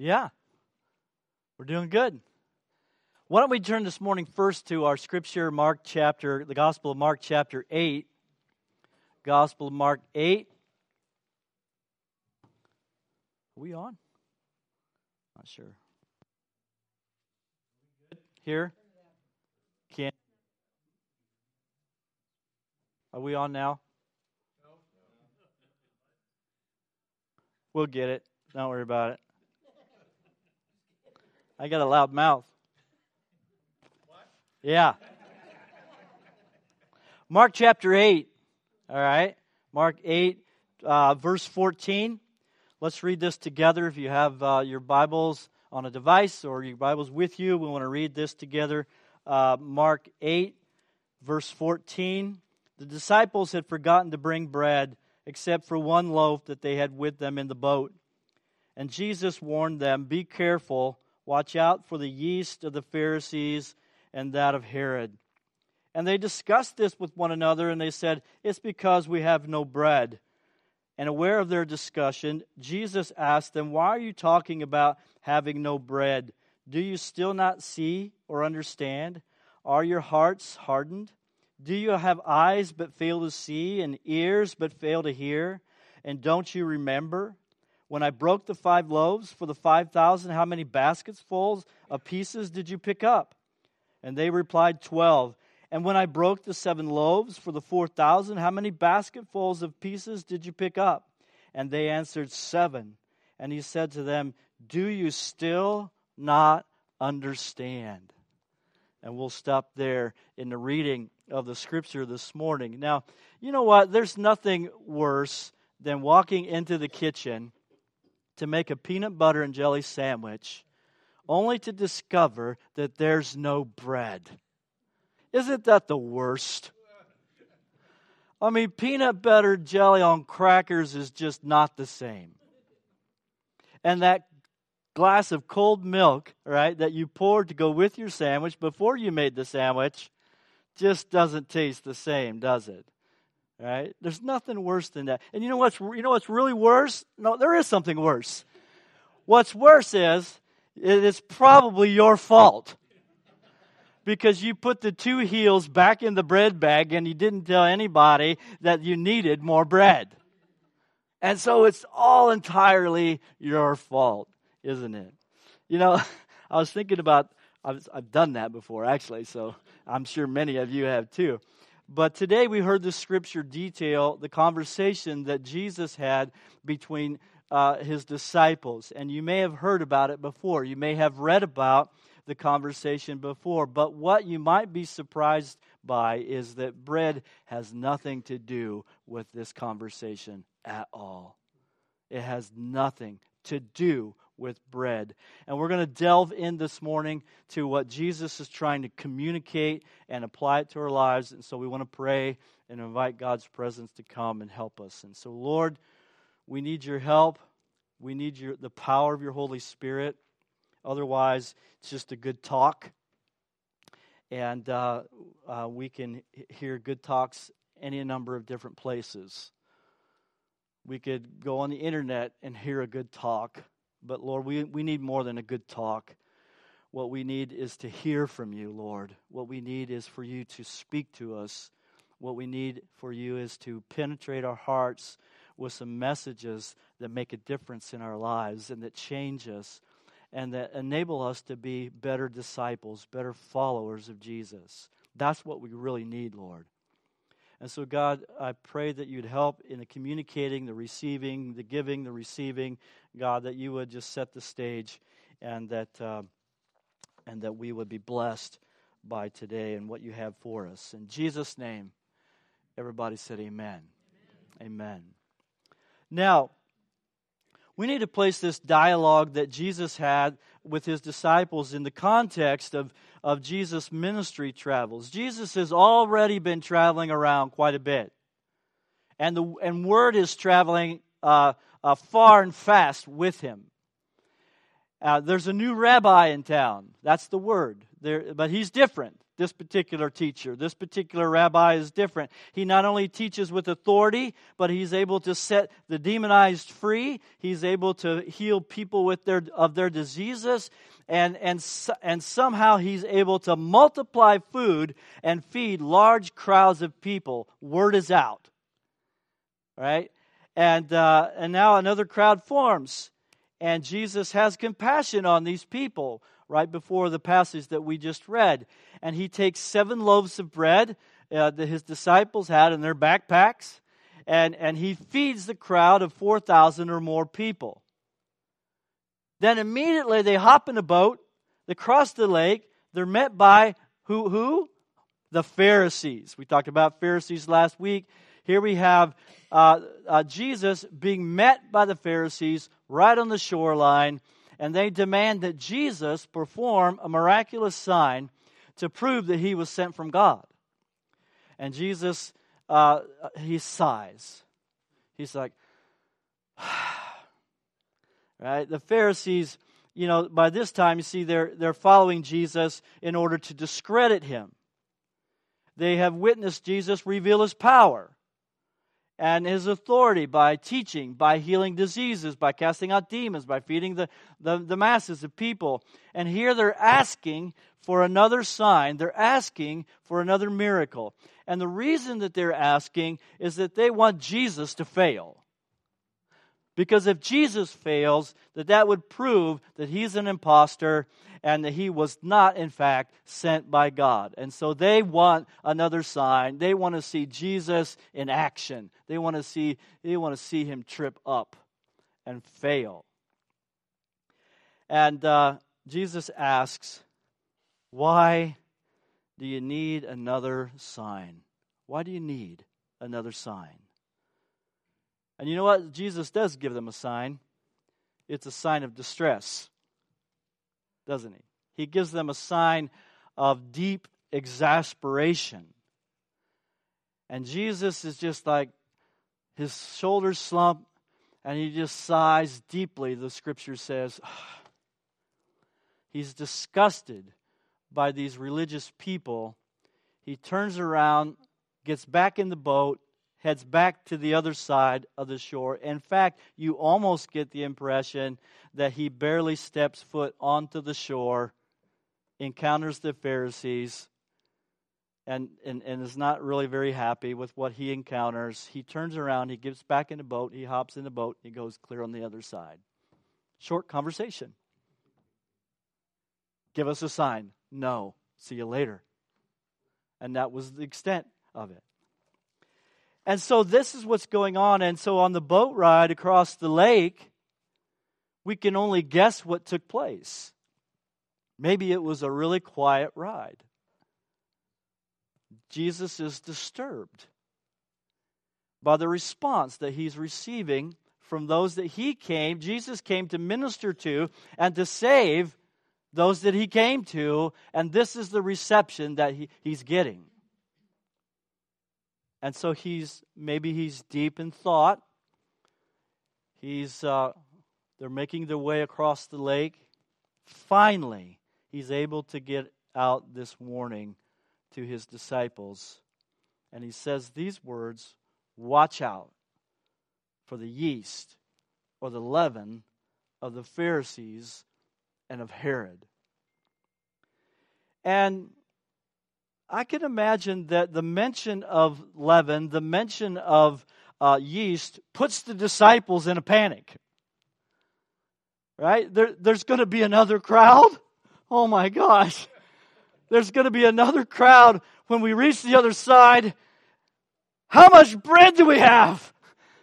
Yeah, we're doing good. Why don't we turn this morning first to our scripture, the Gospel of Mark chapter 8. Gospel of Mark 8. Are we on? Not sure. Here? Can't. Are we on now? We'll get it. Don't worry about it. I got a loud mouth. What? Yeah. Mark chapter 8. All right. Mark 8, verse 14. Let's read this together. If you have your Bibles on a device or your Bibles with you, we want to read this together. Mark 8, verse 14. The disciples had forgotten to bring bread, except for one loaf that they had with them in the boat. And Jesus warned them, "Be careful, watch out for the yeast of the Pharisees and that of Herod." And they discussed this with one another, and they said, "It's because we have no bread." And aware of their discussion, Jesus asked them, "Why are you talking about having no bread? Do you still not see or understand? Are your hearts hardened? Do you have eyes but fail to see, and ears but fail to hear? And don't you remember? When I broke the 5 loaves for the 5,000, how many baskets full of pieces did you pick up?" And they replied, 12. "And when I broke the 7 loaves for the 4,000, how many basketfuls of pieces did you pick up?" And they answered, 7. And he said to them, "Do you still not understand?" And we'll stop there in the reading of the scripture this morning. Now, you know what? There's nothing worse than walking into the kitchen to make a peanut butter and jelly sandwich, only to discover that there's no bread. Isn't that the worst? I mean, peanut butter jelly on crackers is just not the same. And that glass of cold milk, right, that you poured to go with your sandwich before you made the sandwich just doesn't taste the same, does it? Right? There's nothing worse than that. And you know what's really worse? No, there is something worse. What's worse is it's probably your fault. Because you put the 2 heels back in the bread bag and you didn't tell anybody that you needed more bread. And so it's all entirely your fault, isn't it? You know, I was thinking about, I've done that before actually, so I'm sure many of you have too. But today we heard the scripture detail the conversation that Jesus had between his disciples. And you may have heard about it before. You may have read about the conversation before. But what you might be surprised by is that bread has nothing to do with this conversation at all. It has nothing to do with bread. And we're going to delve in this morning to what Jesus is trying to communicate and apply it to our lives. And so we want to pray and invite God's presence to come and help us. And so, Lord, we need your help. We need the power of your Holy Spirit. Otherwise, it's just a good talk. And we can hear good talks any number of different places. We could go on the internet and hear a good talk. But Lord, we need more than a good talk. What we need is to hear from you, Lord. What we need is for you to speak to us. What we need for you is to penetrate our hearts with some messages that make a difference in our lives and that change us and that enable us to be better disciples, better followers of Jesus. That's what we really need, Lord. And so, God, I pray that you'd help in the communicating, the receiving, the giving, the receiving. God, that you would just set the stage and that we would be blessed by today and what you have for us. In Jesus' name, everybody said amen. Amen. Now, we need to place this dialogue that Jesus had with his disciples in the context of Jesus' ministry travels. Jesus has already been traveling around quite a bit. And word is traveling far and fast with him. There's a new rabbi in town. That's the word. But he's different this particular teacher. This particular rabbi is different. He not only teaches with authority, but he's able to set the demonized free. He's able to heal people with their diseases. And somehow he's able to multiply food and feed large crowds of people. Word is out. Right? And now another crowd forms. And Jesus has compassion on these people right before the passage that we just read. And he takes 7 loaves of bread that his disciples had in their backpacks, and he feeds the crowd of 4,000 or more people. Then immediately they hop in a boat, they cross the lake, they're met by who? The Pharisees. We talked about Pharisees last week. Here we have Jesus being met by the Pharisees right on the shoreline, and they demand that Jesus perform a miraculous sign to prove that he was sent from God. And Jesus, he sighs. He's like, right? The Pharisees, by this time, you see, they're following Jesus in order to discredit him. They have witnessed Jesus reveal his power and his authority by teaching, by healing diseases, by casting out demons, by feeding the masses of people. And here they're asking for another sign. They're asking for another miracle. And the reason that they're asking is that they want Jesus to fail. Because if Jesus fails, that would prove that he's an imposter and that he was not, in fact, sent by God. And so they want another sign. They want to see Jesus in action. They want to see him trip up and fail. And Jesus asks, why do you need another sign? Why do you need another sign? And you know what? Jesus does give them a sign. It's a sign of distress, doesn't he? He gives them a sign of deep exasperation. And Jesus is just like, his shoulders slump, and he just sighs deeply, the scripture says. He's disgusted by these religious people. He turns around, gets back in the boat, heads back to the other side of the shore. In fact, you almost get the impression that he barely steps foot onto the shore, encounters the Pharisees, and is not really very happy with what he encounters. He turns around, he gets back in the boat, he hops in the boat, he goes clear on the other side. Short conversation. Give us a sign. No. See you later. And that was the extent of it. And so this is what's going on. And so on the boat ride across the lake, we can only guess what took place. Maybe it was a really quiet ride. Jesus is disturbed by the response that he's receiving from those that Jesus came to minister to and to save those that he came to. And this is the reception that he's getting. And so maybe he's deep in thought. They're making their way across the lake. Finally, he's able to get out this warning to his disciples. And he says these words, watch out for the yeast or the leaven of the Pharisees and of Herod. And I can imagine that the mention of leaven, the mention of yeast, puts the disciples in a panic. Right? There's going to be another crowd. Oh my gosh. There's going to be another crowd when we reach the other side. How much bread do we have?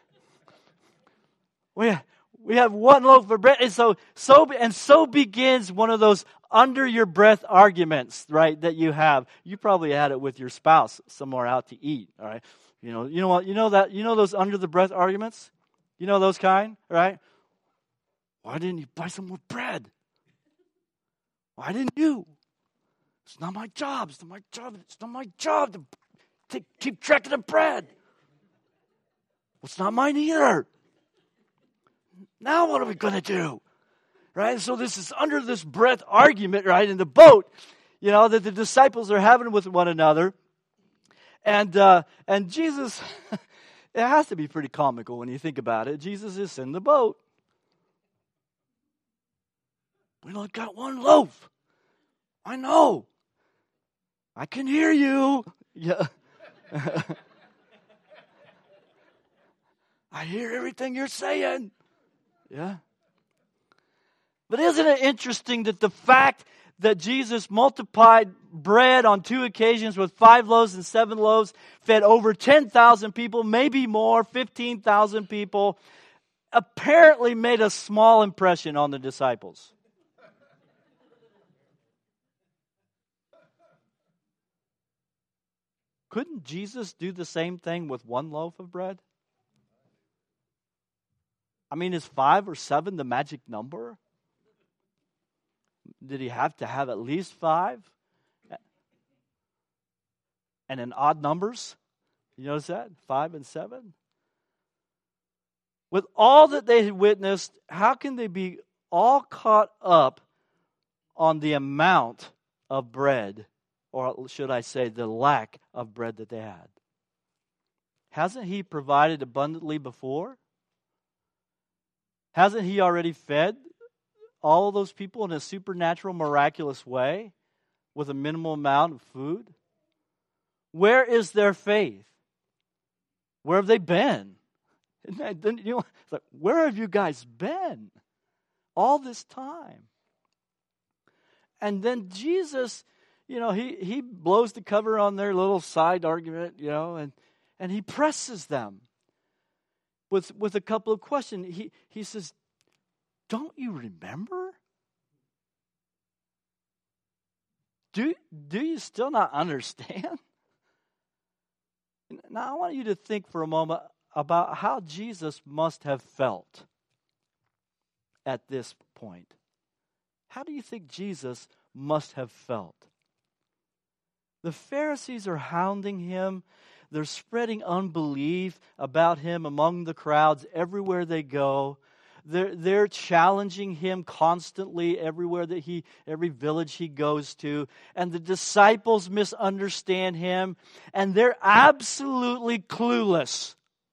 We have 1 loaf of bread. And so begins one of those under your breath arguments, right, that you have. You probably had it with your spouse somewhere out to eat, all right? You know what? You know those under the breath arguments? You know those kind, right? Why didn't you buy some more bread? Why didn't you? It's not my job. It's not my job. It's not my job to keep track of the bread. Well, it's not mine either. Now what are we going to do? Right? So this is under this breath argument, right, in the boat. that the disciples are having with one another. And Jesus, it has to be pretty comical when you think about it. Jesus is in the boat. We only got one loaf. I know. I can hear you. Yeah. I hear everything you're saying. Yeah. But isn't it interesting that the fact that Jesus multiplied bread on 2 occasions with 5 loaves and 7 loaves, fed over 10,000 people, maybe more, 15,000 people, apparently made a small impression on the disciples? Couldn't Jesus do the same thing with 1 loaf of bread? I mean, is 5 or 7 the magic number? Did he have to have at least 5? And in odd numbers? You notice that? 5 and 7? With all that they had witnessed, how can they be all caught up on the amount of bread, or should I say the lack of bread that they had? Hasn't he provided abundantly before? Hasn't he already fed all of those people in a supernatural, miraculous way with a minimal amount of food? Where is their faith? Where have they been? It's like, where have you guys been all this time? And then Jesus, he blows the cover on their little side argument, and he presses them with a couple of questions. He says, don't you remember? Do you still not understand? Now I want you to think for a moment about how Jesus must have felt at this point. How do you think Jesus must have felt? The Pharisees are hounding him. They're spreading unbelief about him among the crowds everywhere they go. They're challenging him constantly every village he goes to. And the disciples misunderstand him. And they're absolutely clueless.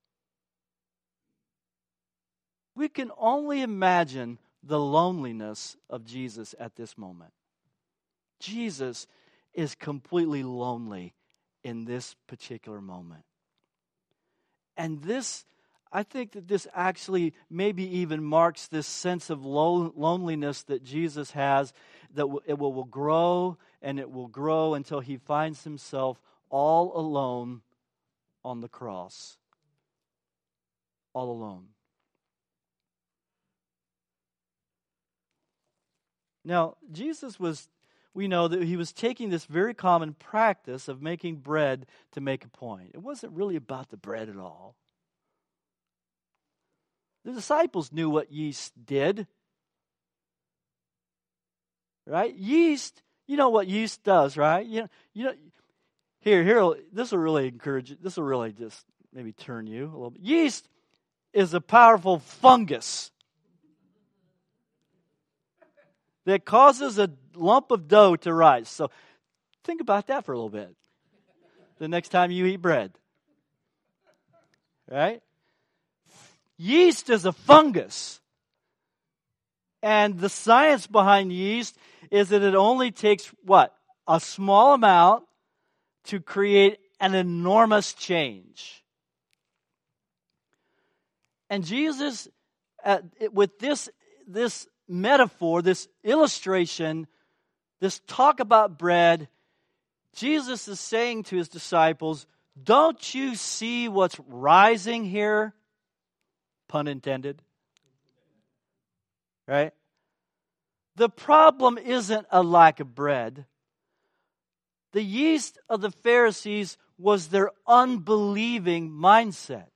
We can only imagine the loneliness of Jesus at this moment. Jesus is completely lonely in this particular moment. And I think that this actually maybe even marks this sense of loneliness that Jesus has, that it will grow and it will grow until he finds himself all alone on the cross. All alone. Now, we know that he was taking this very common practice of making bread to make a point. It wasn't really about the bread at all. The disciples knew what yeast did. Right? Yeast, you know what yeast does, right? Here, this will really encourage you. This will really just maybe turn you a little bit. Yeast is a powerful fungus that causes a lump of dough to rise. So think about that for a little bit the next time you eat bread. Right? Yeast is a fungus. And the science behind yeast is that it only takes, a small amount to create an enormous change. And Jesus, with this metaphor, this illustration, this talk about bread, Jesus is saying to his disciples, don't you see what's rising here? Pun intended. Right? The problem isn't a lack of bread. The yeast of the Pharisees was their unbelieving mindset.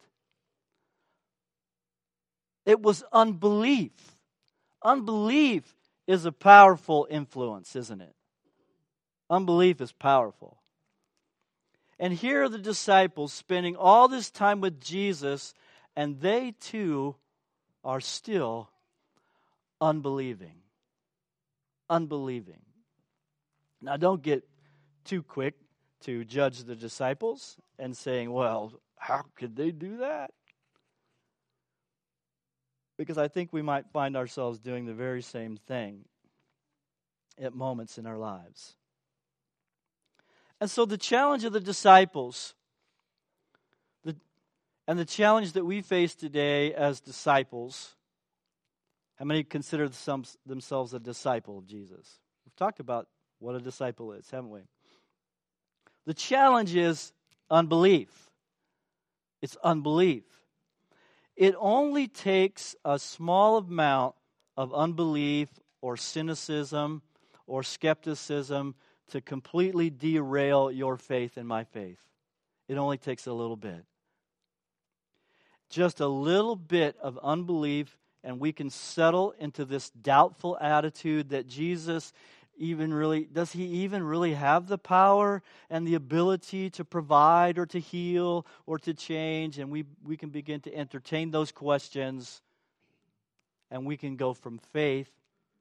It was unbelief. Unbelief is a powerful influence, isn't it? Unbelief is powerful. And here are the disciples spending all this time with Jesus, and they too are still unbelieving. Unbelieving. Now, don't get too quick to judge the disciples and saying, well, how could they do that? Because I think we might find ourselves doing the very same thing at moments in our lives. And so the challenge of the disciples, and the challenge that we face today as disciples, how many consider themselves a disciple of Jesus? We've talked about what a disciple is, haven't we? The challenge is unbelief. It's unbelief. It only takes a small amount of unbelief or cynicism or skepticism to completely derail your faith and my faith. It only takes a little bit. Just a little bit of unbelief, and we can settle into this doubtful attitude that Jesus does he even really have the power and the ability to provide or to heal or to change? And we can begin to entertain those questions, and we can go from faith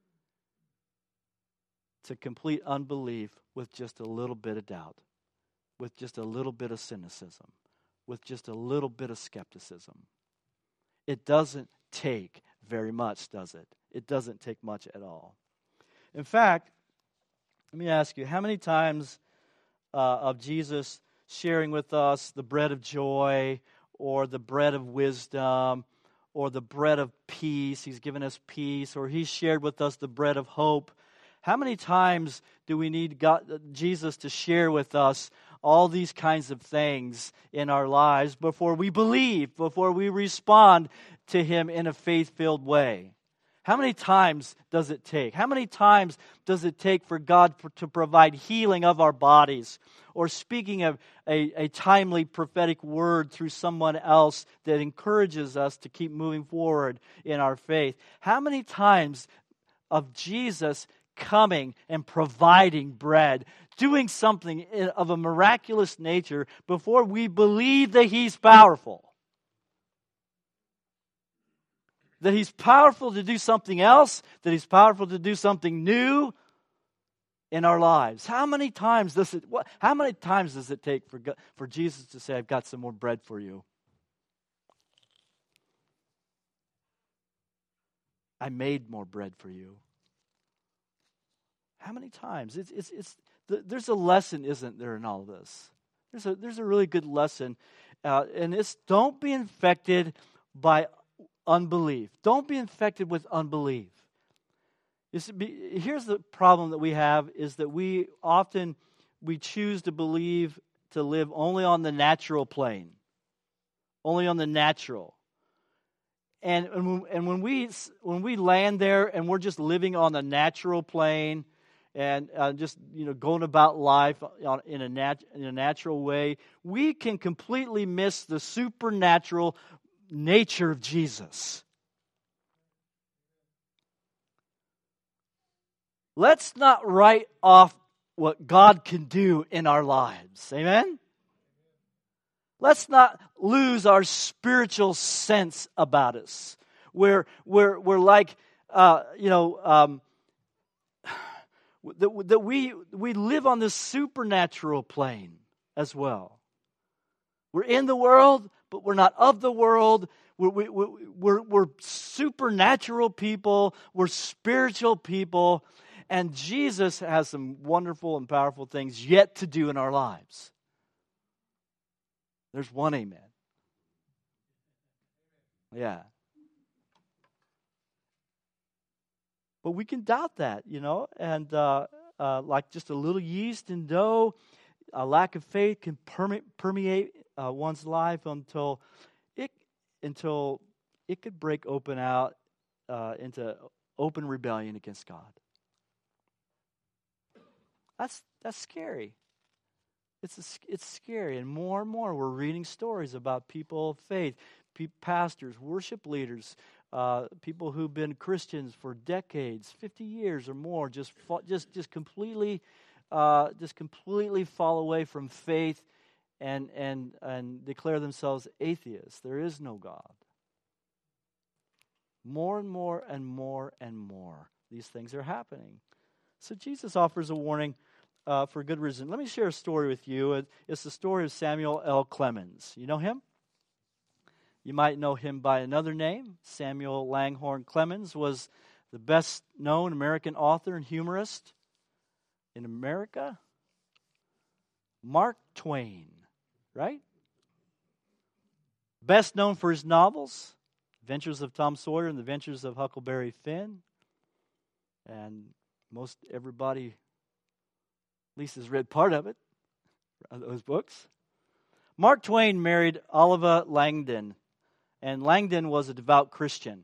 to complete unbelief with just a little bit of doubt, with just a little bit of cynicism, with just a little bit of skepticism. It doesn't take very much, does it? It doesn't take much at all. In fact, let me ask you, how many times of Jesus sharing with us the bread of joy or the bread of wisdom or the bread of peace, he's given us peace, or he's shared with us the bread of hope, how many times do we need Jesus to share with us all these kinds of things in our lives before we believe, before we respond to him in a faith-filled way? How many times does it take? How many times does it take for God to provide healing of our bodies, or speaking of a timely prophetic word through someone else that encourages us to keep moving forward in our faith? How many times of Jesus coming and providing bread, doing something of a miraculous nature before we believe that he's powerful? That he's powerful to do something else, that he's powerful to do something new in our lives. How many times does it take for Jesus to say, I've got some more bread for you? I made more bread for you. How many times? There's a lesson, isn't there, in all this? There's a really good lesson, and it's don't be infected by unbelief. Don't be infected with unbelief. Here's the problem that we have, is that we choose to believe, to live only on the natural plane, only on the natural. And when we land there and we're just living on the natural plane and just going about life in a natural way, we can completely miss the supernatural nature of Jesus. Let's not write off what God can do in our lives. Amen? Let's not lose our spiritual sense about us. We're like, that we live on this supernatural plane as well. We're in the world, but we're not of the world. We're supernatural people. We're spiritual people. And Jesus has some wonderful and powerful things yet to do in our lives. There's one amen. Yeah. But we can doubt that, and like just a little yeast in dough, a lack of faith can permeate one's life until it could break open out into open rebellion against God. That's scary. It's scary, and more we're reading stories about people of faith, pastors, worship leaders, people who've been Christians for decades, 50 years or more, just completely fall away from faith and declare themselves atheists. There is no God. More and more and more and more, these things are happening. So Jesus offers a warning for good reason. Let me share a story with you. It's the story of Samuel L. Clemens. You know him? You might know him by another name. Samuel Langhorne Clemens was the best-known American author and humorist in America. Mark Twain, right? Best known for his novels, Adventures of Tom Sawyer and The Adventures of Huckleberry Finn. And most everybody, at least, has read part of it, those books. Mark Twain married Oliva Langdon, and Langdon was a devout Christian.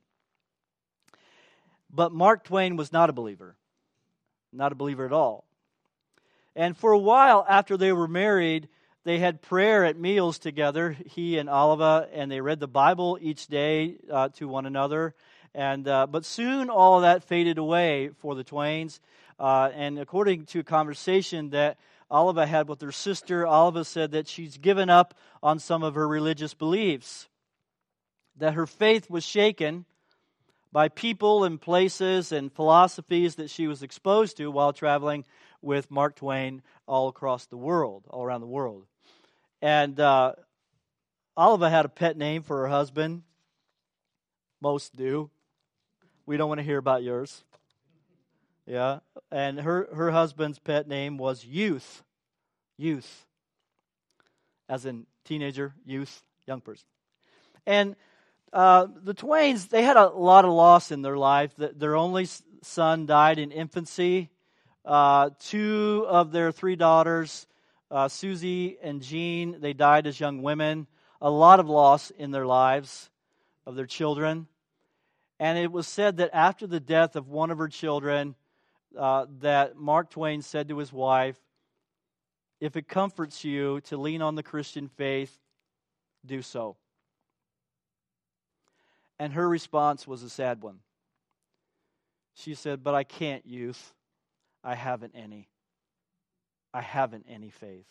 But Mark Twain was not a believer at all. And for a while after they were married, they had prayer at meals together, he and Oliva, and they read the Bible each day to one another. But soon all of that faded away for the Twains. And according to a conversation that Oliva had with her sister, Oliva said that she's given up on some of her religious beliefs, that her faith was shaken by people and places and philosophies that she was exposed to while traveling with Mark Twain all around the world. And Oliva had a pet name for her husband. Most do. We don't want to hear about yours. Yeah. And her husband's pet name was Youth. Youth. As in teenager, youth, young person. And the Twains, they had a lot of loss in their life. Their only son died in infancy. Two of their three daughters, Susie and Jean, they died as young women. A lot of loss in their lives of their children. And it was said that after the death of one of her children, that Mark Twain said to his wife, "If it comforts you to lean on the Christian faith, do so." And her response was a sad one. She said, "But I can't, Youth. I haven't any. I haven't any faith."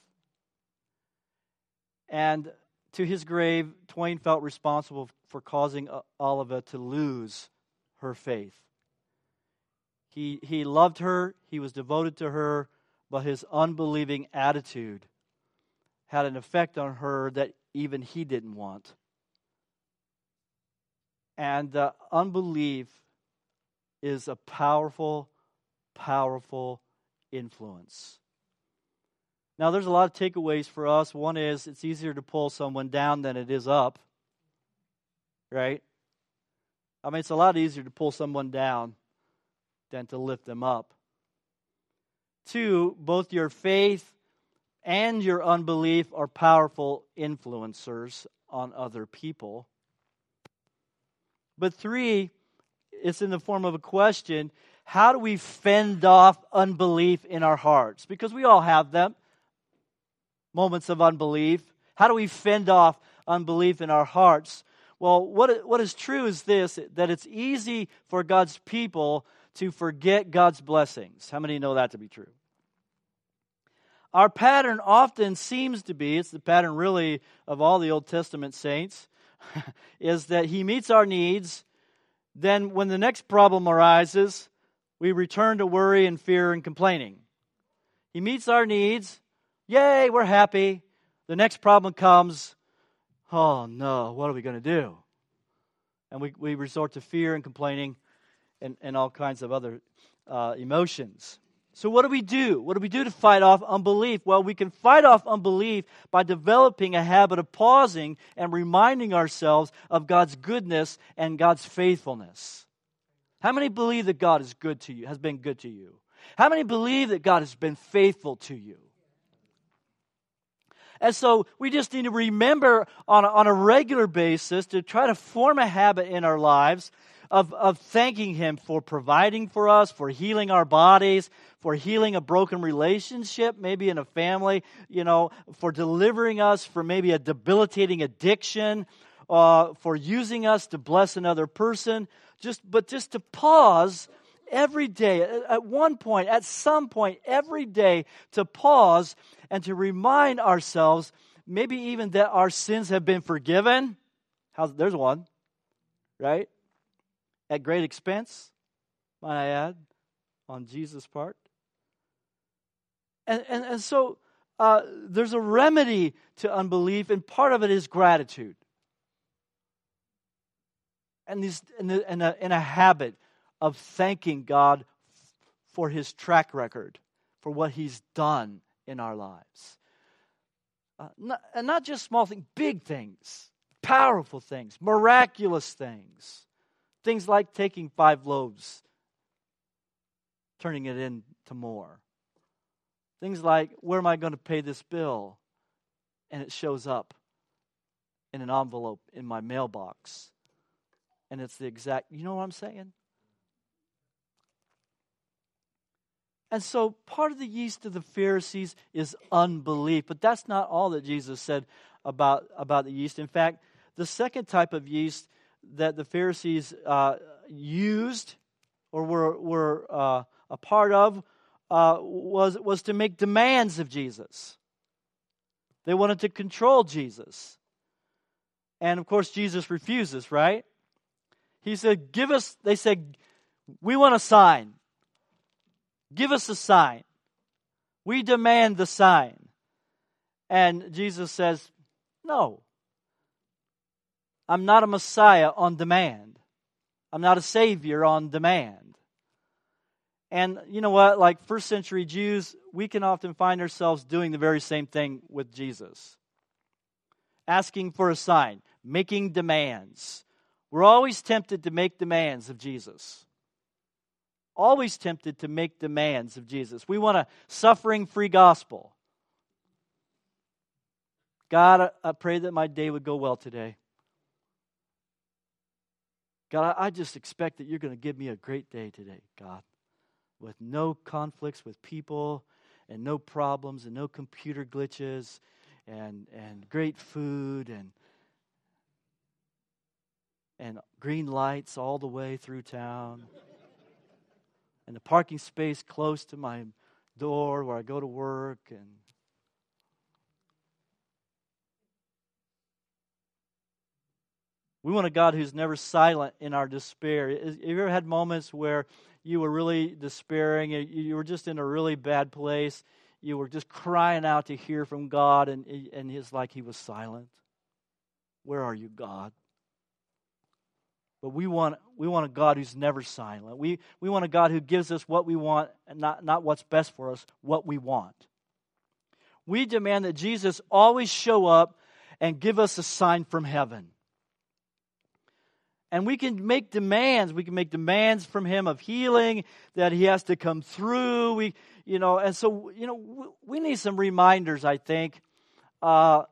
And to his grave, Twain felt responsible for causing Oliva to lose her faith. He loved her, he was devoted to her, but his unbelieving attitude had an effect on her that even he didn't want. And unbelief is a powerful, powerful influence. Now, there's a lot of takeaways for us. One is it's easier to pull someone down than it is up. Right? I mean, it's a lot easier to pull someone down than to lift them up. Two, both your faith and your unbelief are powerful influencers on other people. But three, it's in the form of a question. How do we fend off unbelief in our hearts? Because we all have them, moments of unbelief. How do we fend off unbelief in our hearts? Well, what is true is this, that it's easy for God's people to forget God's blessings. How many know that to be true? Our pattern often seems to be, it's the pattern really of all the Old Testament saints, is that He meets our needs. Then when the next problem arises, we return to worry and fear and complaining. He meets our needs. Yay, we're happy. The next problem comes. Oh no, what are we going to do? And we resort to fear and complaining and all kinds of other emotions. So what do we do? What do we do to fight off unbelief? Well, we can fight off unbelief by developing a habit of pausing and reminding ourselves of God's goodness and God's faithfulness. How many believe that God is good to you, has been good to you? How many believe that God has been faithful to you? And so we just need to remember on a regular basis to try to form a habit in our lives of thanking Him for providing for us, for healing our bodies, for healing a broken relationship, maybe in a family, for delivering us from maybe a debilitating addiction, for using us to bless another person. Just to pause every day, at some point every day, to pause and to remind ourselves, maybe even that our sins have been forgiven. There's one, right? At great expense, might I add, on Jesus' part. And so there's a remedy to unbelief, and part of it is gratitude. And a habit of thanking God for His track record, for what He's done in our lives. And not just small things, big things, powerful things, miraculous things. Things like taking 5 loaves, turning it into more. Things like, where am I going to pay this bill? And it shows up in an envelope in my mailbox. And it's the exact, you know what I'm saying? And so part of the yeast of the Pharisees is unbelief. But that's not all that Jesus said about the yeast. In fact, the second type of yeast that the Pharisees used or were a part of was to make demands of Jesus. They wanted to control Jesus. And of course, Jesus refuses, right? He said, they said, we want a sign. Give us a sign. We demand the sign. And Jesus says, no. I'm not a Messiah on demand. I'm not a Savior on demand. And you know what? Like first century Jews, we can often find ourselves doing the very same thing with Jesus. Asking for a sign, making demands. We're always tempted to make demands of Jesus. Always tempted to make demands of Jesus. We want a suffering-free gospel. God, I pray that my day would go well today. God, I just expect that you're going to give me a great day today, God, with no conflicts with people and no problems and no computer glitches and great food and green lights all the way through town and a parking space close to my door where I go to work and we want a God who's never silent in our despair. Have you ever had moments where you were really despairing, you were just in a really bad place, you were just crying out to hear from God, and it's like He was silent? Where are you, God? But we want a God who's never silent. We want a God who gives us what we want, and not what's best for us, what we want. We demand that Jesus always show up and give us a sign from heaven. And we can make demands. We can make demands from Him of healing, that He has to come through. We need some reminders, I think, that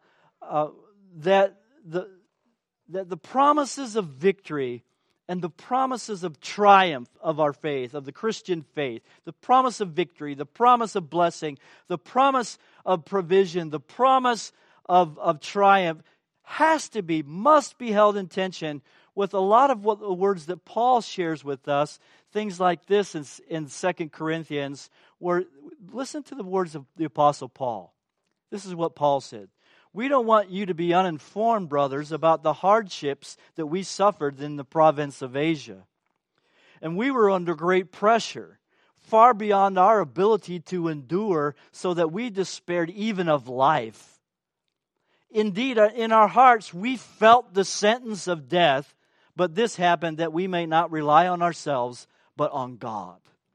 the promises of victory and the promises of triumph of our faith, of the Christian faith, the promise of victory, the promise of blessing, the promise of provision, the promise of triumph must be held in tension with a lot of what the words that Paul shares with us, things like this in 2 Corinthians, where listen to the words of the Apostle Paul. This is what Paul said. We don't want you to be uninformed, brothers, about the hardships that we suffered in the province of Asia. And we were under great pressure, far beyond our ability to endure, so that we despaired even of life. Indeed, in our hearts, we felt the sentence of death, but this happened that we may not rely on ourselves, but on God.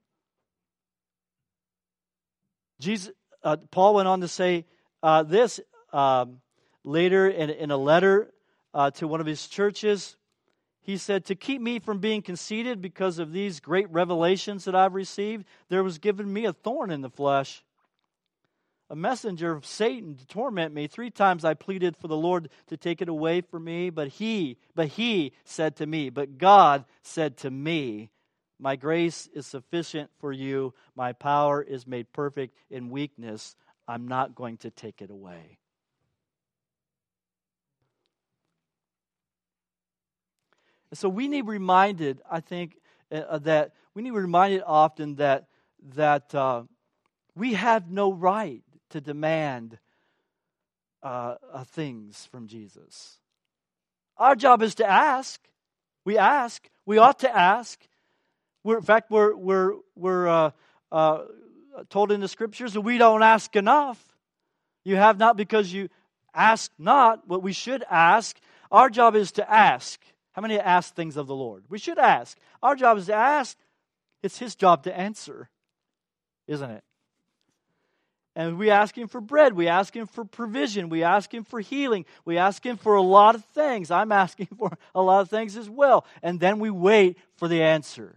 Paul went on to say this later in a letter to one of his churches. He said, to keep me from being conceited because of these great revelations that I've received, there was given me a thorn in the flesh, a messenger of Satan to torment me. 3 times I pleaded for the Lord to take it away from me, but he said to me, but God said to me, my grace is sufficient for you. My power is made perfect in weakness. I'm not going to take it away. So we need reminded, I think, that we need reminded often that we have no right to demand things from Jesus. Our job is to ask. We ask. We ought to ask. We're told in the Scriptures that we don't ask enough. You have not because you ask not what we should ask. Our job is to ask. How many ask things of the Lord? We should ask. Our job is to ask. It's His job to answer, isn't it? And we ask Him for bread. We ask Him for provision. We ask Him for healing. We ask Him for a lot of things. I'm asking for a lot of things as well. And then we wait for the answer.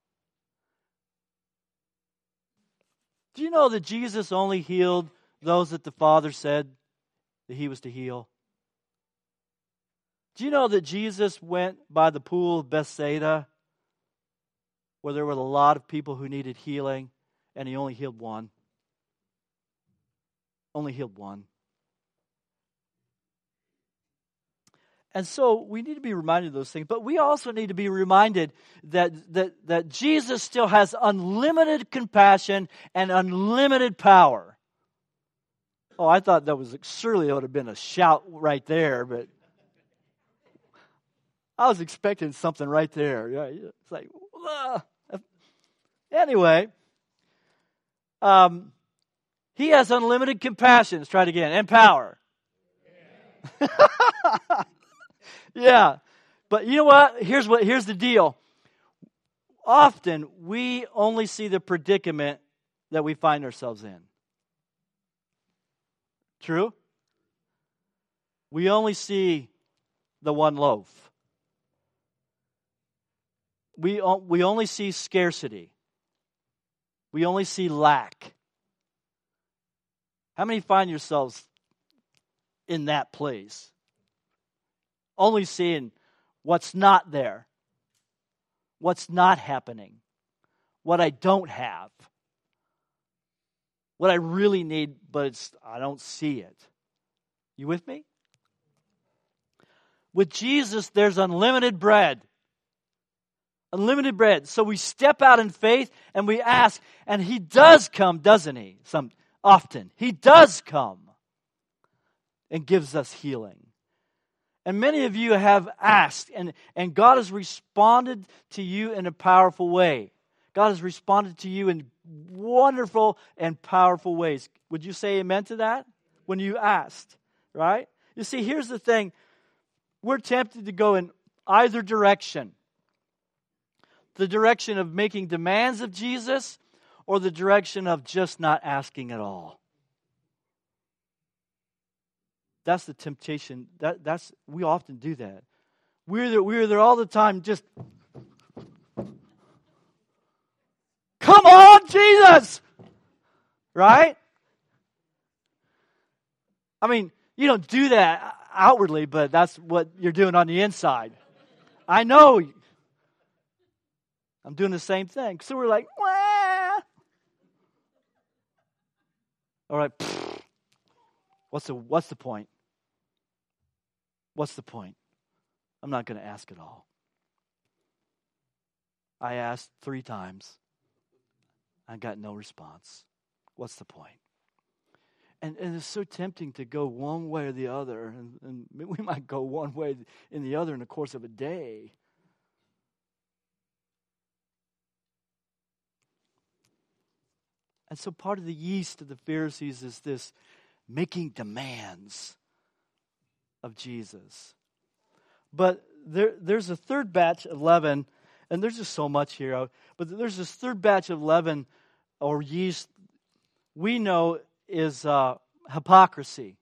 Do you know that Jesus only healed those that the Father said that He was to heal? Do you know that Jesus went by the pool of Bethsaida where there were a lot of people who needed healing, and He only healed one? Only healed one. And so we need to be reminded of those things, but we also need to be reminded that Jesus still has unlimited compassion and unlimited power. Oh, I thought that was surely it would have been a shout right there, but I was expecting something right there. It's like, anyway, He has unlimited compassion. Let's try it again. And power. Yeah. But you know what? Here's the deal. Often we only see the predicament that we find ourselves in. True? We only see the one loaf. We only see scarcity. We only see lack. How many find yourselves in that place? Only seeing what's not there, what's not happening, what I don't have, what I really need, but I don't see it. You with me? With Jesus, there's unlimited bread. Unlimited bread. So we step out in faith and we ask, and He does come, doesn't He? Often. He does come and gives us healing. And many of you have asked, and God has responded to you in a powerful way. God has responded to you in wonderful and powerful ways. Would you say amen to that? When you asked, right? You see, here's the thing. We're tempted to go in either direction. The direction of making demands of Jesus, or the direction of just not asking at all. That's the temptation. We often do that. We're there all the time, just come on, Jesus! Right? I mean, you don't do that outwardly, but that's what you're doing on the inside. I know. I'm doing the same thing. So we're like, wah. All right. What's the point? What's the point? I'm not going to ask at all. I asked 3 times. I got no response. What's the point? And it's so tempting to go one way or the other. And we might go one way and the other in the course of a day. And so part of the yeast of the Pharisees is this making demands of Jesus. But there's a third batch of leaven, and there's just so much here, but there's this third batch of leaven or yeast we know is hypocrisy.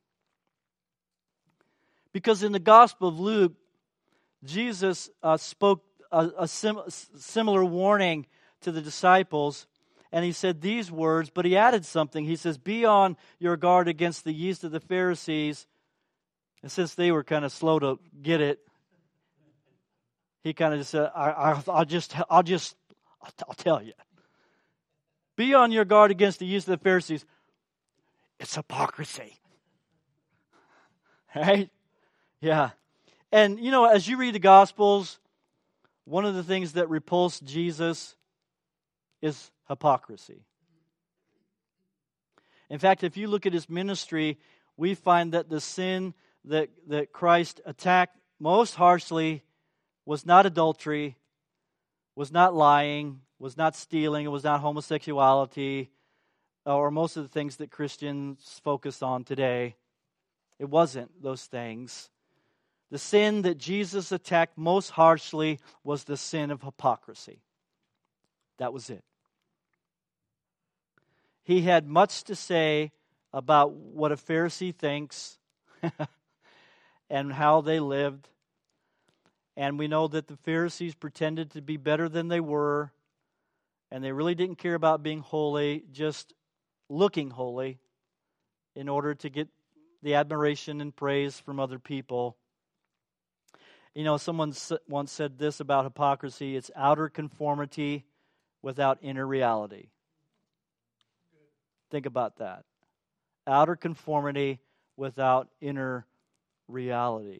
Because in the Gospel of Luke, Jesus spoke a similar warning to the disciples, and He said these words, but He added something. He says, be on your guard against the yeast of the Pharisees. And since they were kind of slow to get it, He kind of just said, I'll tell you. Be on your guard against the yeast of the Pharisees. It's hypocrisy. Right? Yeah. And, you know, as you read the Gospels, one of the things that repulsed Jesus is hypocrisy. In fact, if you look at His ministry, we find that the sin that Christ attacked most harshly was not adultery, was not lying, was not stealing, it was not homosexuality, or most of the things that Christians focus on today. It wasn't those things. The sin that Jesus attacked most harshly was the sin of hypocrisy. That was it. He had much to say about what a Pharisee thinks and how they lived. And we know that the Pharisees pretended to be better than they were, and they really didn't care about being holy, just looking holy in order to get the admiration and praise from other people. You know, someone once said this about hypocrisy: it's outer conformity without inner reality. Think about that. Outer conformity without inner reality.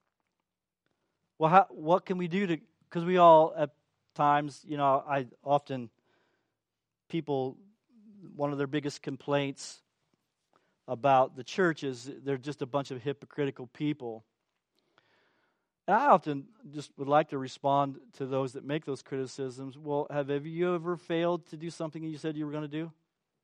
Well, what can we do to, because we all at times, you know, one of their biggest complaints about the church is they're just a bunch of hypocritical people. And I often just would like to respond to those that make those criticisms. Well, have you ever failed to do something you said you were going to do?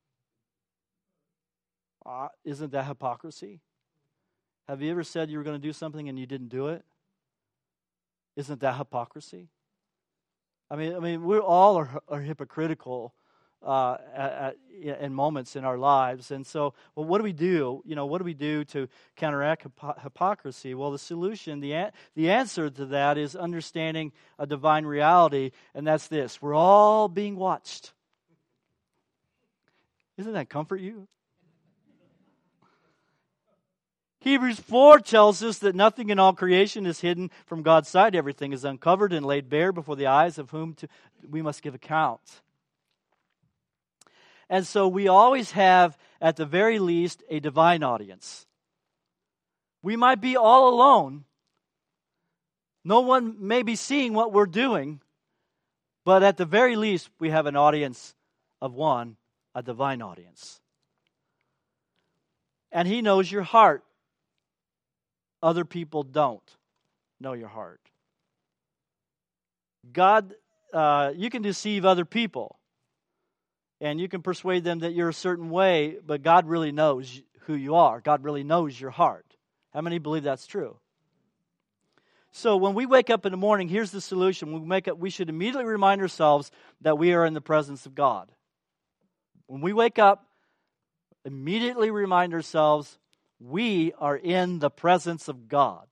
Isn't that hypocrisy? Have you ever said you were going to do something and you didn't do it? Isn't that hypocrisy? I mean, we all are hypocritical in moments in our lives, and so, well, what do we do? You know, what do we do to counteract hypocrisy? Well, the solution, the answer to that is understanding a divine reality, and that's this: we're all being watched. Doesn't that comfort you? Hebrews 4 tells us that nothing in all creation is hidden from God's sight. Everything is uncovered and laid bare before the eyes of whom we must give account. And so we always have, at the very least, a divine audience. We might be all alone. No one may be seeing what we're doing. But at the very least, we have an audience of one, a divine audience. And He knows your heart. Other people don't know your heart. God, you can deceive other people, and you can persuade them that you're a certain way, but God really knows who you are. God really knows your heart. How many believe that's true? So when we wake up in the morning, here's the solution. When we wake up, we should immediately remind ourselves that we are in the presence of God. When we wake up, immediately remind ourselves we are in the presence of God.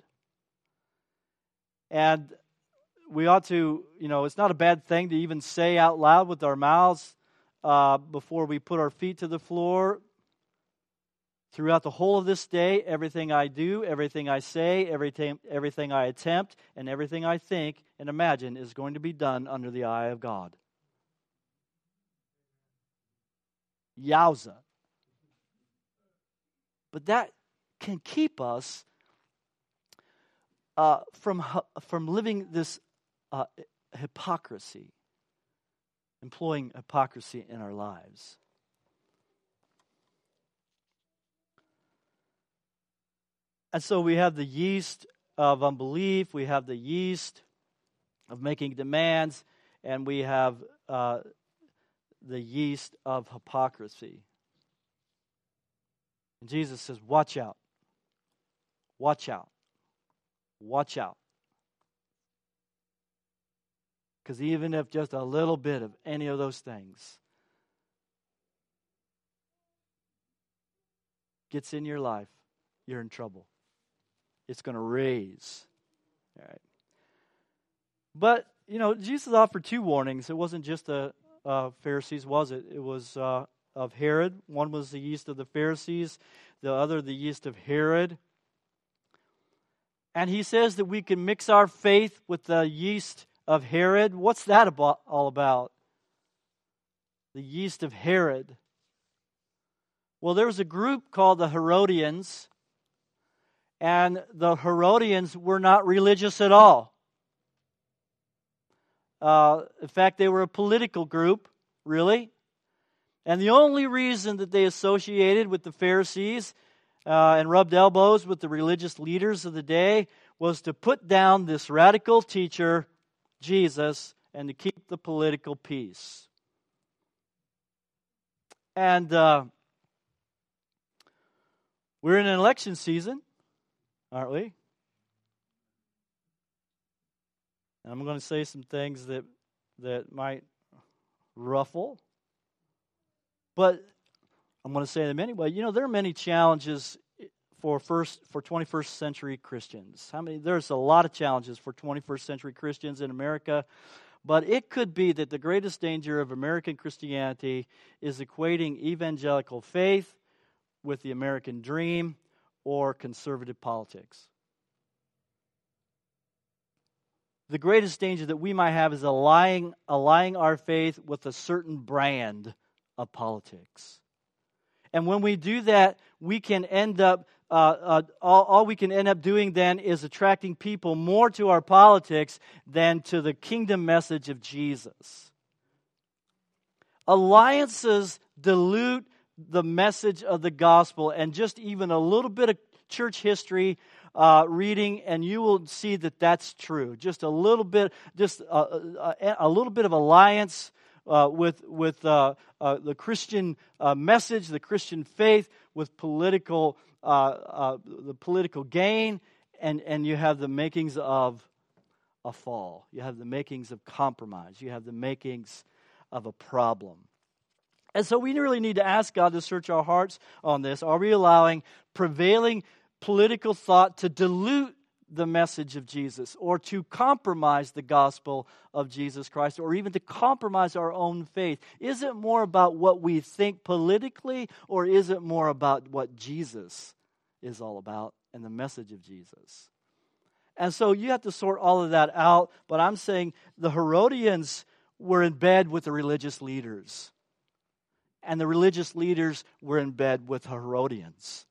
And we ought to, you know, it's not a bad thing to even say out loud with our mouths before we put our feet to the floor. Throughout the whole of this day, everything I do, everything I say, everything I attempt, and everything I think and imagine is going to be done under the eye of God. Yowza. But that can keep us from living this hypocrisy, employing hypocrisy in our lives. And so we have the yeast of unbelief, we have the yeast of making demands, and we have the yeast of hypocrisy. And Jesus says, watch out. Watch out. Watch out. Because even if just a little bit of any of those things gets in your life, you're in trouble. It's going to raise. All right. But, you know, Jesus offered two warnings. It wasn't just the Pharisees, was it? It was of Herod. One was the yeast of the Pharisees, the other the yeast of Herod. And he says that we can mix our faith with the yeast of Herod. What's that all about? The yeast of Herod. Well, there was a group called the Herodians, and the Herodians were not religious at all. In fact, they were a political group, really. And the only reason that they associated with the Pharisees and rubbed elbows with the religious leaders of the day was to put down this radical teacher, Jesus, and to keep the political peace. And we're in an election season, aren't we? And I'm going to say some things that might ruffle, but I'm going to say them anyway. You know, there are many challenges for 21st century Christians. There's a lot of challenges for 21st century Christians in America, but it could be that the greatest danger of American Christianity is equating evangelical faith with the American dream or conservative politics. The greatest danger that we might have is aligning our faith with a certain brand of politics. And when we do that, we can end up, all we can end up doing then is attracting people more to our politics than to the kingdom message of Jesus. Alliances dilute the message of the gospel, and just even a little bit of church history reading, and you will see that that's true. Just a little bit, a little bit of alliance with the Christian message, the Christian faith, with the political gain, and you have the makings of a fall. You have the makings of compromise. You have the makings of a problem. And so we really need to ask God to search our hearts on this. Are we allowing prevailing political thought to dilute the message of Jesus, or to compromise the gospel of Jesus Christ, or even to compromise our own faith? Is it more about what we think politically, or is it more about what Jesus is all about and the message of Jesus? And so you have to sort all of that out, but I'm saying the Herodians were in bed with the religious leaders, and the religious leaders were in bed with Herodians.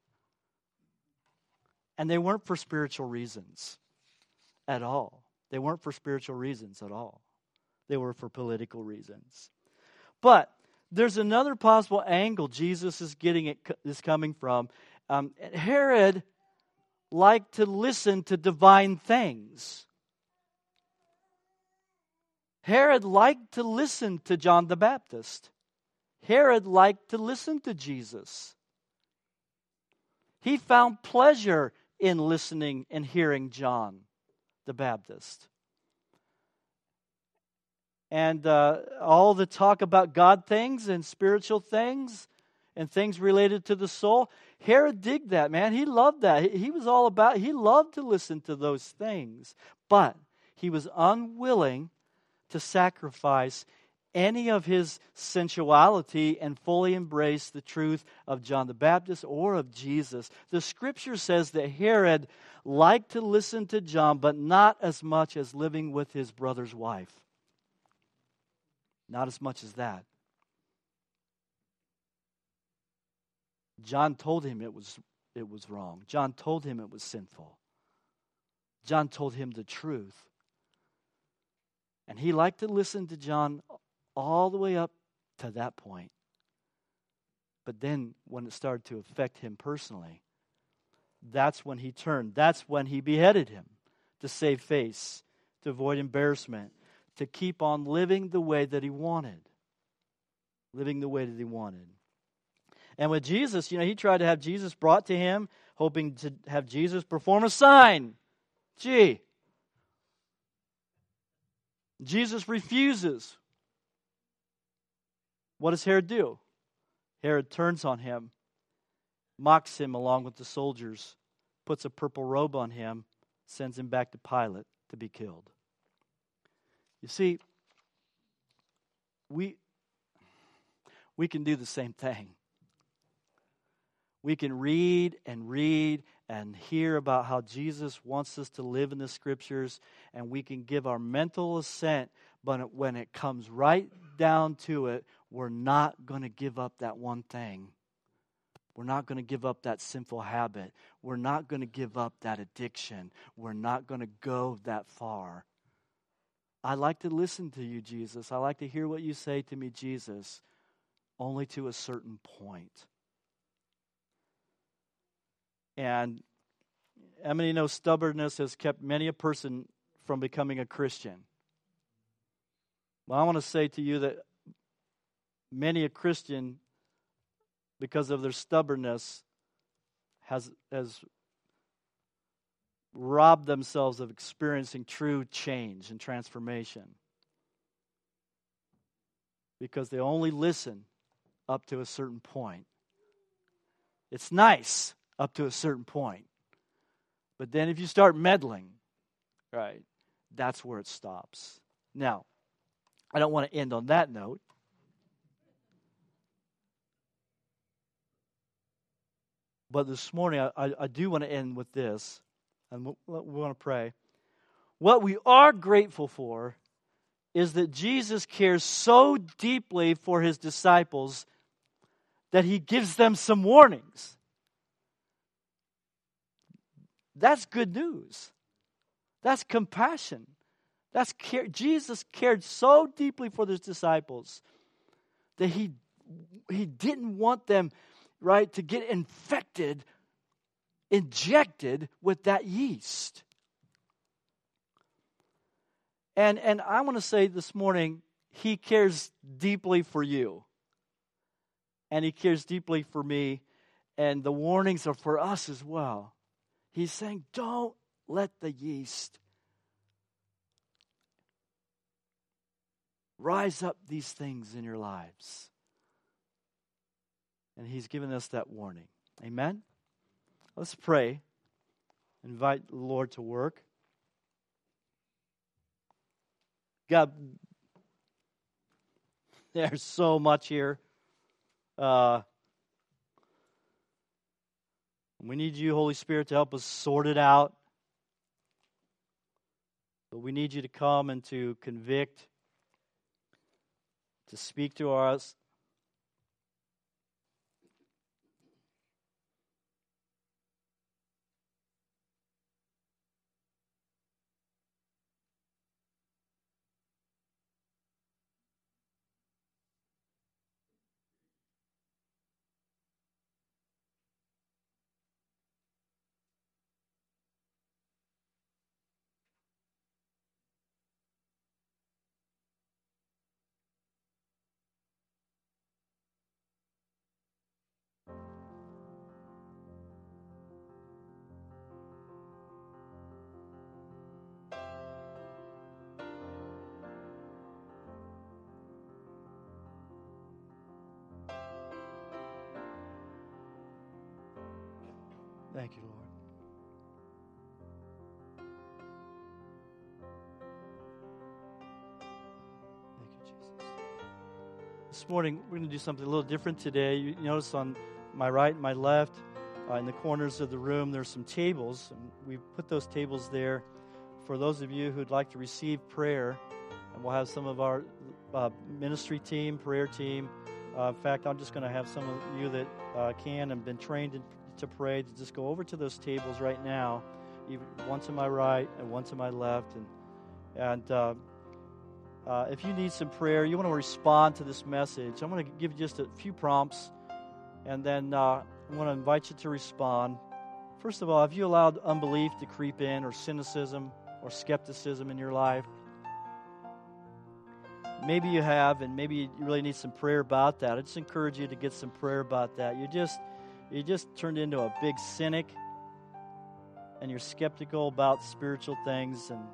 And they weren't for spiritual reasons at all. They weren't for spiritual reasons at all. They were for political reasons. But there's another possible angle Jesus is coming from. Herod liked to listen to divine things. Herod liked to listen to John the Baptist. Herod liked to listen to Jesus. He found pleasure in listening and hearing John the Baptist. And all the talk about God things and spiritual things and things related to the soul, Herod digged that, man. He loved that. He loved to listen to those things. But he was unwilling to sacrifice any of his sensuality and fully embrace the truth of John the Baptist or of Jesus. The scripture says that Herod liked to listen to John, but not as much as living with his brother's wife. Not as much as that. John told him it was wrong. John told him it was sinful. John told him the truth. And he liked to listen to John all the way up to that point. But then when it started to affect him personally, that's when he turned. That's when he beheaded him, to save face, to avoid embarrassment, to keep on living the way that he wanted. Living the way that he wanted. And with Jesus, he tried to have Jesus brought to him, hoping to have Jesus perform a sign. Jesus refuses. What does Herod do? Herod turns on him, mocks him along with the soldiers, puts a purple robe on him, sends him back to Pilate to be killed. You see, we can do the same thing. We can read and hear about how Jesus wants us to live in the Scriptures, and we can give our mental assent, but when it comes right down to it, we're not going to give up that one thing. We're not going to give up that sinful habit. We're not going to give up that addiction. We're not going to go that far. I like to listen to you, Jesus. I like to hear what you say to me, Jesus, only to a certain point. And how many know stubbornness has kept many a person from becoming a Christian? Well, I want to say to you that many a Christian because of their stubbornness, has robbed themselves of experiencing true change and transformation. Because they only listen up to a certain point. It's nice up to a certain point. But then if you start meddling, right, that's where it stops. Now, I don't want to end on that note. But this morning, I do want to end with this. And we want to pray. What we are grateful for is that Jesus cares so deeply for his disciples that he gives them some warnings. That's good news. That's compassion. That's care. Jesus cared so deeply for his disciples that he didn't want them, right, to get injected with that yeast. And I want to say this morning, he cares deeply for you. And he cares deeply for me. And the warnings are for us as well. He's saying, don't let the yeast rise up these things in your lives. And he's given us that warning. Amen? Let's pray. Invite the Lord to work. God, there's so much here. We need you, Holy Spirit, to help us sort it out. But we need you to come and to convict, to speak to us. Thank you, Lord. Thank you, Jesus. This morning, we're going to do something a little different today. You notice on my right and my left, in the corners of the room, there's some tables. And we put those tables there for those of you who'd like to receive prayer. And we'll have some of our ministry team, prayer team. In fact, I'm just going to have some of you that can and been trained to pray to just go over to those tables right now, one to my right and one to my left. And if you need some prayer, you want to respond to this message, I'm going to give you just a few prompts, and then I want to invite you to respond. First of all, have you allowed unbelief to creep in, or cynicism or skepticism in your life? Maybe you have, and maybe you really need some prayer about that. I just encourage you to get some prayer about that. You just turned into a big cynic, and you're skeptical about spiritual things, and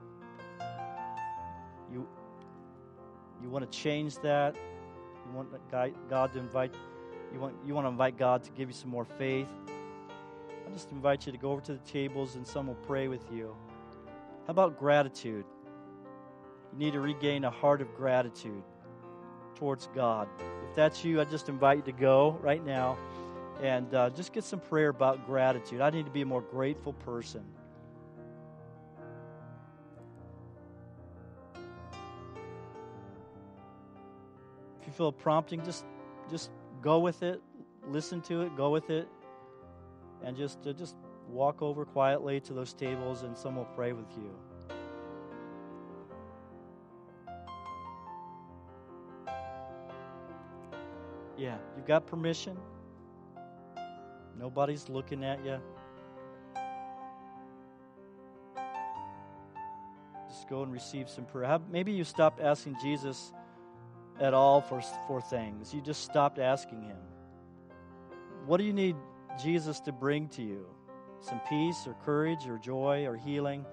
you want to change that. You want God to invite. You want to invite God to give you some more faith. I just invite you to go over to the tables, and someone will pray with you. How about gratitude? You need to regain a heart of gratitude towards God. If that's you, I just invite you to go right now and just get some prayer about gratitude. I need to be a more grateful person. If you feel a prompting, just go with it, listen to it, go with it, and just walk over quietly to those tables, and someone will pray with you. Yeah, you've got permission. Nobody's looking at you. Just go and receive some prayer. Maybe you stopped asking Jesus at all for things. You just stopped asking him. What do you need Jesus to bring to you? Some peace or courage or joy or healing?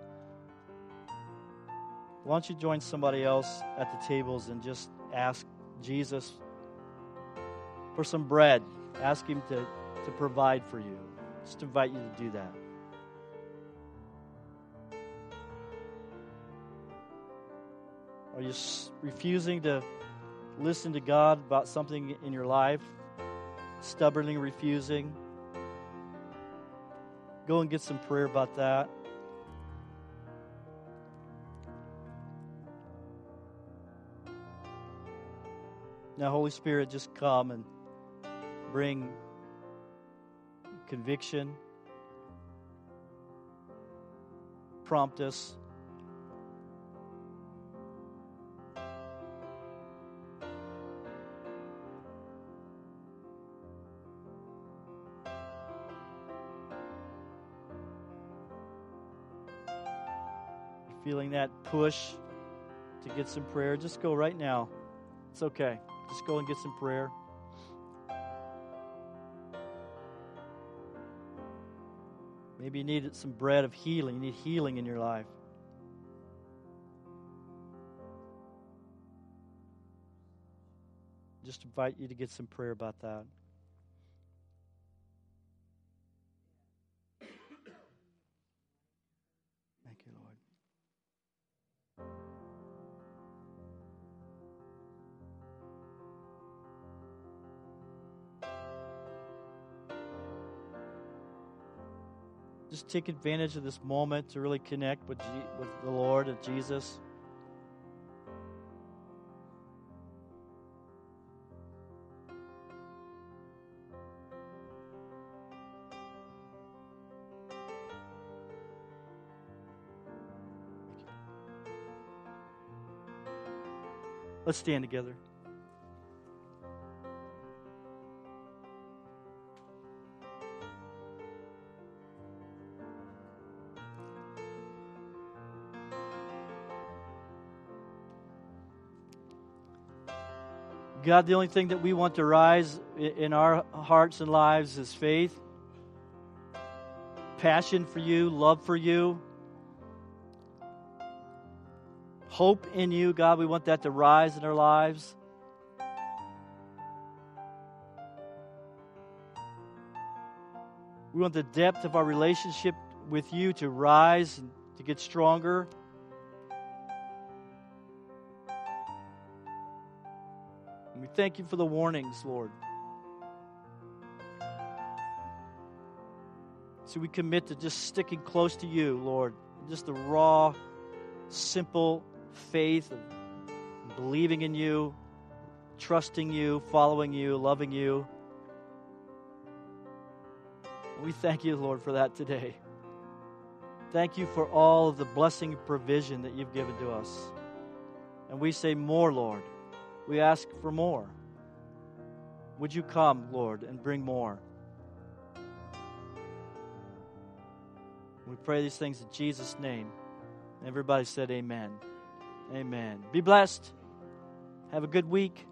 Why don't you join somebody else at the tables and just ask Jesus for some bread. Ask Him to provide for you. Just invite you to do that. Are you refusing to listen to God about something in your life? Stubbornly refusing? Go and get some prayer about that. Now, Holy Spirit, just come and bring conviction. Prompt us. Feeling that push to get some prayer, just go right now. It's okay. Just go and get some prayer. Maybe you need some bread of healing. You need healing in your life. Just invite you to get some prayer about that. Thank you, Lord. Just take advantage of this moment to really connect with the Lord and Jesus. Let's stand together. God, the only thing that we want to rise in our hearts and lives is faith, passion for you, love for you, hope in you. God, we want that to rise in our lives. We want the depth of our relationship with you to rise and to get stronger. And we thank you for the warnings, Lord. So we commit to just sticking close to you, Lord. Just the raw, simple faith of believing in you, trusting you, following you, loving you. And we thank you, Lord, for that today. Thank you for all of the blessing and provision that you've given to us. And we say more, Lord. We ask for more. Would you come, Lord, and bring more? We pray these things in Jesus' name. Everybody said amen. Amen. Be blessed. Have a good week.